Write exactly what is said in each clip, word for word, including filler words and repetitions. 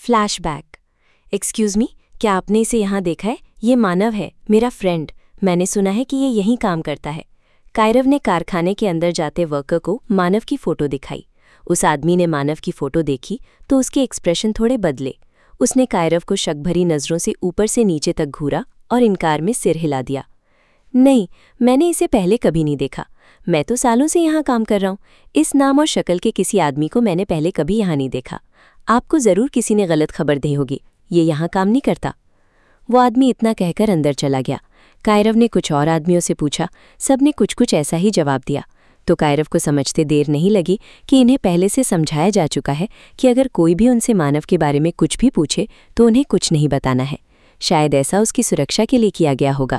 Flashback. Excuse me, क्या आपने इसे यहाँ देखा है? ये मानव है, मेरा फ्रेंड। मैंने सुना है कि ये यहीं काम करता है। कायरव ने कारखाने के अंदर जाते वर्कर को मानव की फ़ोटो दिखाई। उस आदमी ने मानव की फ़ोटो देखी तो उसके एक्सप्रेशन थोड़े बदले। उसने कायरव को शक भरी नज़रों से ऊपर से नीचे तक घूरा और इनकार में सिर हिला दिया। नहीं, मैंने इसे पहले कभी नहीं देखा। मैं तो सालों से यहाँ काम कर रहा हूँ। इस नाम और शक्ल के किसी आदमी को मैंने पहले कभी यहाँ नहीं देखा। आपको ज़रूर किसी ने गलत खबर दी होगी। ये यहाँ काम नहीं करता। वो आदमी इतना कहकर अंदर चला गया। कायरव ने कुछ और आदमियों से पूछा। सब ने कुछ कुछ ऐसा ही जवाब दिया। तो कायरव को समझते देर नहीं लगी कि इन्हें पहले से समझाया जा चुका है कि अगर कोई भी उनसे मानव के बारे में कुछ भी पूछे तो उन्हें कुछ नहीं बताना है। शायद ऐसा उसकी सुरक्षा के लिए किया गया होगा।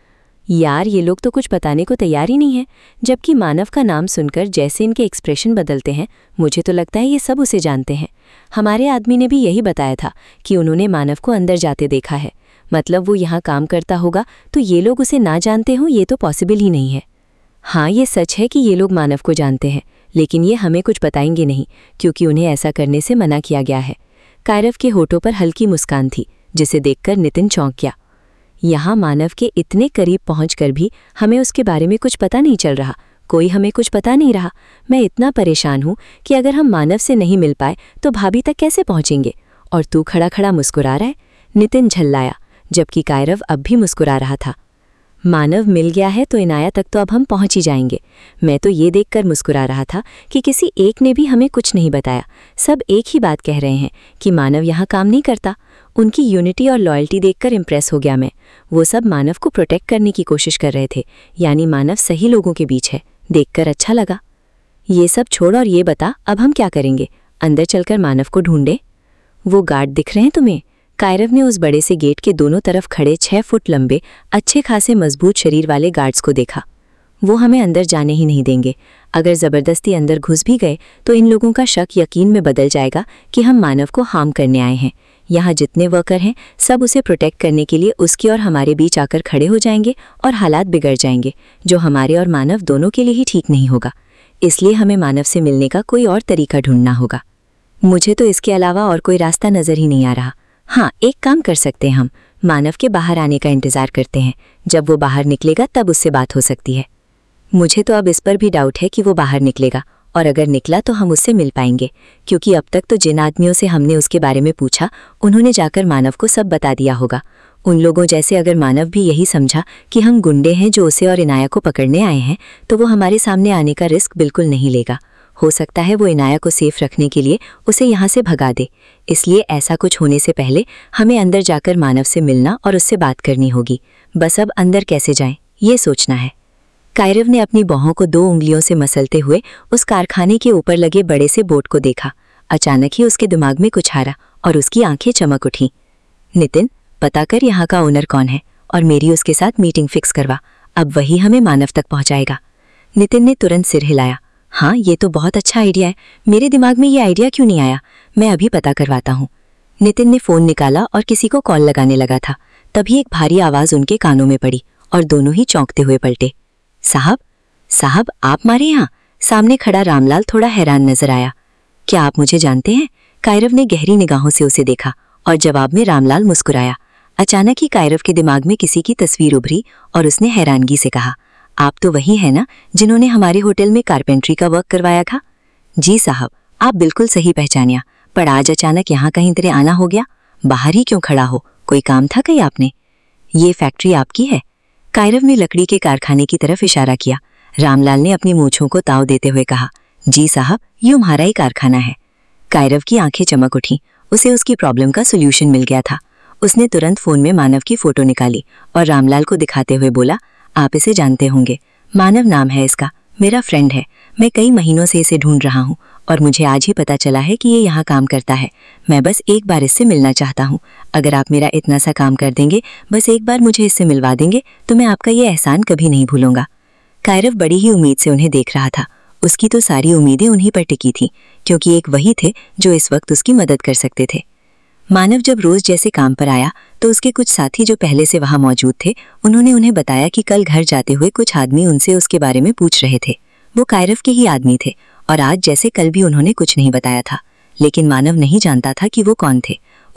यार, ये लोग तो कुछ बताने को तैयार ही नहीं है। जबकि मानव का नाम सुनकर जैसे इनके एक्सप्रेशन बदलते हैं, मुझे तो लगता है ये सब उसे जानते हैं। हमारे आदमी ने भी यही बताया था कि उन्होंने मानव को अंदर जाते देखा है। मतलब वो यहाँ काम करता होगा तो ये लोग उसे ना जानते हों, ये तो पॉसिबल ही नहीं है। हाँ, ये सच है कि ये लोग मानव को जानते हैं, लेकिन ये हमें कुछ बताएंगे नहीं, क्योंकि उन्हें ऐसा करने से मना किया गया है। कायरव के होठों पर हल्की मुस्कान थी, जिसे देखकर नितिन चौंक गया। यहाँ मानव के इतने करीब पहुंचकर भी हमें उसके बारे में कुछ पता नहीं चल रहा। कोई हमें कुछ पता नहीं रहा। मैं इतना परेशान हूँ कि अगर हम मानव से नहीं मिल पाए तो भाभी तक कैसे पहुँचेंगे? और तू खड़ा खड़ा मुस्कुरा रहा है। नितिन झल्लाया, जबकि कायरव अब भी मुस्कुरा रहा था। मानव मिल गया है तो इनाया तक तो अब हम पहुंच ही जाएंगे। मैं तो ये देखकर मुस्कुरा रहा था कि किसी एक ने भी हमें कुछ नहीं बताया। सब एक ही बात कह रहे हैं कि मानव यहाँ काम नहीं करता। उनकी यूनिटी और लॉयल्टी देखकर इम्प्रेस हो गया मैं। वो सब मानव को प्रोटेक्ट करने की कोशिश कर रहे थे, यानी मानव सही लोगों के बीच है। देखकर अच्छा लगा। ये सब छोड़ और ये बता, अब हम क्या करेंगे? अंदर चलकर मानव को ढूंढे। वो गार्ड दिख रहे हैं तुम्हें? कायरव ने उस बड़े से गेट के दोनों तरफ खड़े छह फुट लंबे, अच्छे खासे मजबूत शरीर वाले गार्ड्स को देखा। वो हमें अंदर जाने ही नहीं देंगे। अगर ज़बरदस्ती अंदर घुस भी गए तो इन लोगों का शक यकीन में बदल जाएगा कि हम मानव को हार्म करने आए हैं। यहाँ जितने वर्कर हैं सब उसे प्रोटेक्ट करने के लिए उसके और हमारे बीच आकर खड़े हो जाएंगे और हालात बिगड़ जाएंगे, जो हमारे और मानव दोनों के लिए ही ठीक नहीं होगा। इसलिए हमें मानव से मिलने का कोई और तरीका ढूंढना होगा। मुझे तो इसके अलावा और कोई रास्ता नज़र ही नहीं आ रहा। हाँ, एक काम कर सकते हैं, हम मानव के बाहर आने का इंतज़ार करते हैं। जब वो बाहर निकलेगा तब उससे बात हो सकती है। मुझे तो अब इस पर भी डाउट है कि वो बाहर निकलेगा, और अगर निकला तो हम उससे मिल पाएंगे, क्योंकि अब तक तो जिन आदमियों से हमने उसके बारे में पूछा उन्होंने जाकर मानव को सब बता दिया होगा। उन लोगों जैसे अगर मानव भी यही समझा कि हम गुंडे हैं जो उसे और इनाया को पकड़ने आए हैं, तो वो हमारे सामने आने का रिस्क बिल्कुल नहीं लेगा। हो सकता है वो इनाया को सेफ रखने के लिए उसे यहाँ से भगा दे। इसलिए ऐसा कुछ होने से पहले हमें अंदर जाकर मानव से मिलना और उससे बात करनी होगी। बस अब अंदर कैसे जाएं, ये सोचना है। कायरव ने अपनी बाहों को दो उंगलियों से मसलते हुए उस कारखाने के ऊपर लगे बड़े से बोर्ड को देखा। अचानक ही उसके दिमाग में कुछ आया और उसकी आंखें चमक उठीं। नितिन, पता कर यहाँ का ओनर कौन है और मेरी उसके साथ मीटिंग फिक्स करवा। अब वही हमें मानव तक पहुँचाएगा। नितिन ने तुरंत सिर हिलाया। हाँ, ये तो बहुत अच्छा आइडिया है। मेरे दिमाग में ये आइडिया क्यों नहीं आया? मैं अभी पता करवाता हूँ। नितिन ने फ़ोन निकाला और किसी को कॉल लगाने लगा था। तभी एक भारी आवाज़ उनके कानों में पड़ी और दोनों ही चौंकते हुए पलटे। साहब, साहब, आप मारे यहाँ? सामने खड़ा रामलाल थोड़ा हैरान नजर आया। क्या आप मुझे जानते हैं? कायरव ने गहरी निगाहों से उसे देखा और जवाब में रामलाल मुस्कुराया। अचानक ही कायरव के दिमाग में किसी की तस्वीर उभरी और उसने हैरानगी से कहा, आप तो वही है ना जिन्होंने हमारे होटल में कारपेंट्री का वर्क करवाया था? जी साहब, आप बिल्कुल सही पहचानिया। पर आज अचानक यहाँ कहीं तेरे आना हो गया? बाहर ही क्यों खड़ा हो? कोई काम था कहीं आपने? ये फैक्ट्री आपकी है? कायरव ने लकड़ी के कारखाने की तरफ इशारा किया। रामलाल ने अपनी मूंछों को ताव देते हुए कहा, जी साहब, ये हमारा ही कारखाना है। कायरव की आंखें चमक उठी। उसे उसकी प्रॉब्लम का सोल्यूशन मिल गया था। उसने तुरंत फोन में मानव की फोटो निकाली और रामलाल को दिखाते हुए बोला, आप इसे जानते होंगे, मानव नाम है इसका, मेरा फ्रेंड है। मैं कई महीनों से इसे ढूंढ रहा हूँ और मुझे आज ही पता चला है कि ये यहाँ काम करता है। मैं बस एक बार इससे मिलना चाहता हूँ। अगर आप मेरा इतना सा काम कर देंगे, बस एक बार मुझे इससे मिलवा देंगे, तो मैं आपका ये एहसान कभी नहीं भूलूंगा। कायरव बड़ी ही उम्मीद से उन्हें देख रहा था। उसकी तो सारी उम्मीदें उन्हीं पर टिकी थीं, क्योंकि एक वही थे जो इस वक्त उसकी मदद कर सकते थे। मानव जब रोज जैसे काम पर आया तो उसके कुछ साथी जो पहले से वहां मौजूद थे, उन्होंने उन्हें बताया कि कल घर जाते हुए कुछ आदमी उनसे उसके बारे में पूछ रहे थे। वो कायरव के ही आदमी थे और आज जैसे कल भी उन्होंने कुछ नहीं बताया था, लेकिन मानव नहीं जानता था कि वो कौन थे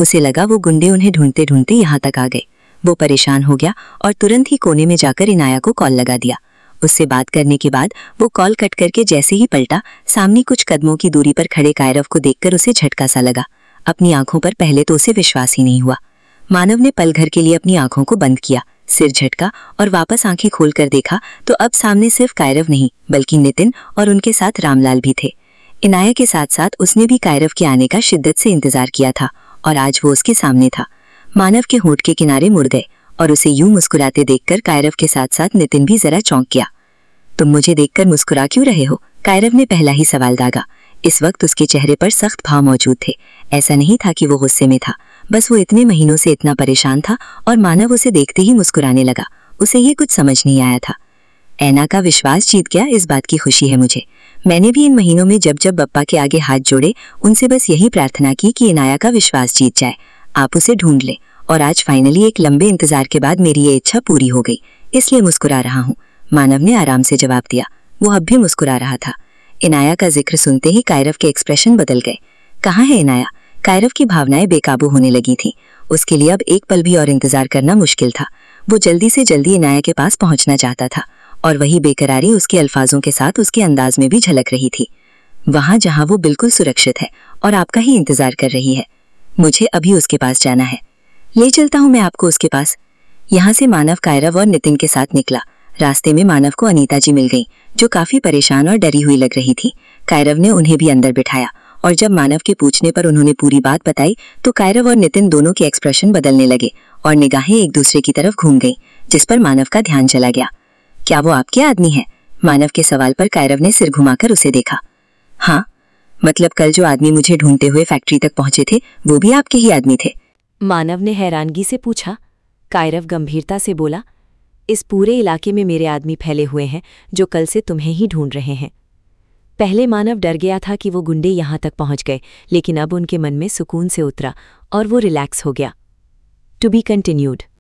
उसे लगा वो गुंडे उन्हें ढूंढते ढूंढते यहाँ तक आ गए। वो परेशान हो गया और तुरंत ही कोने में जाकर इनाया को कॉल लगा दिया। उससे बात करने के बाद वो कॉल कट करके जैसे ही पलटा, सामने कुछ कदमों की दूरी पर खड़े कायरव को देखकर उसे झटका सा लगा। अपनी आंखों पर पहले तो उसे विश्वास ही नहीं हुआ। मानव ने पल भर के लिए अपनी आंखों को बंद किया, सिर झटका और वापस आंखें खोलकर देखा तो अब सामने सिर्फ कायरव नहीं बल्कि नितिन और उनके साथ रामलाल भी थे। इनाया के साथ साथ उसने भी कायरव के आने का शिद्दत से इंतजार किया था और आज वो उसके सामने था। मानव के होंठ के किनारे मुड़ गए और उसे यूं मुस्कुराते देखकर कायरव के साथ साथ नितिन भी जरा चौंक गया। तुम मुझे देखकर मुस्कुरा क्यों रहे हो? कायरव ने पहला ही सवाल दागा। इस वक्त उसके चेहरे पर सख्त भाव मौजूद थे। ऐसा नहीं था कि वो गुस्से में था, बस वो इतने महीनों से इतना परेशान था और मानव उसे देखते ही मुस्कुराने लगा। उसे ये कुछ समझ नहीं आया था। ऐना का विश्वास जीत गया, इस बात की खुशी है मुझे। मैंने भी इन महीनों में जब जब बप्पा के आगे हाथ जोड़े उनसे बस यही प्रार्थना की कि इनाया का विश्वास जीत जाए, आप उसे ढूंढ लें, और आज फाइनली एक लंबे इंतजार के बाद मेरी ये इच्छा पूरी हो गई, इसलिए मुस्कुरा रहा हूँ। मानव ने आराम से जवाब दिया। वो अब भी मुस्कुरा रहा था। इनाया का जिक्र सुनते ही कायरव के एक्सप्रेशन बदल गए। कहाँ है इनाया? कायरव की भावनाएं बेकाबू होने लगी थीं। उसके लिए अब एक पल भी और इंतजार करना मुश्किल था। वो जल्दी से जल्दी इनाया के पास पहुंचना चाहता था और वही बेकरारी उसके अल्फाजों के साथ उसके अंदाज में भी झलक रही थी। वहां जहां वो बिल्कुल सुरक्षित है और आपका ही इंतजार कर रही है। मुझे अभी उसके पास जाना है, ले चलता हूं मैं आपको उसके पास। यहाँ से मानव कायरव और नितिन के साथ निकला। रास्ते में मानव को अनीता जी मिल गई, जो काफी परेशान और डरी हुई लग रही थी। कायरव ने उन्हें भी अंदर बिठाया और जब मानव के पूछने पर उन्होंने पूरी बात बताई तो कायरव और नितिन दोनों के एक्सप्रेशन बदलने लगे और निगाहें एक दूसरे की तरफ घूम गईं, जिस पर मानव का ध्यान चला गया। क्या वो आपके आदमी है? मानव के सवाल पर कायरव ने सिर घुमाकर उसे देखा। हाँ, मतलब कल जो आदमी मुझे ढूंढते हुए फैक्ट्री तक पहुंचे थे वो भी आपके ही आदमी थे? मानव ने हैरानगी से पूछा। कायरव गंभीरता से बोला, इस पूरे इलाके में मेरे आदमी फैले हुए हैं जो कल से तुम्हें ही ढूंढ रहे हैं। पहले मानव डर गया था कि वो गुंडे यहाँ तक पहुँच गए, लेकिन अब उनके मन में सुकून से उतरा और वो रिलैक्स हो गया। To be continued.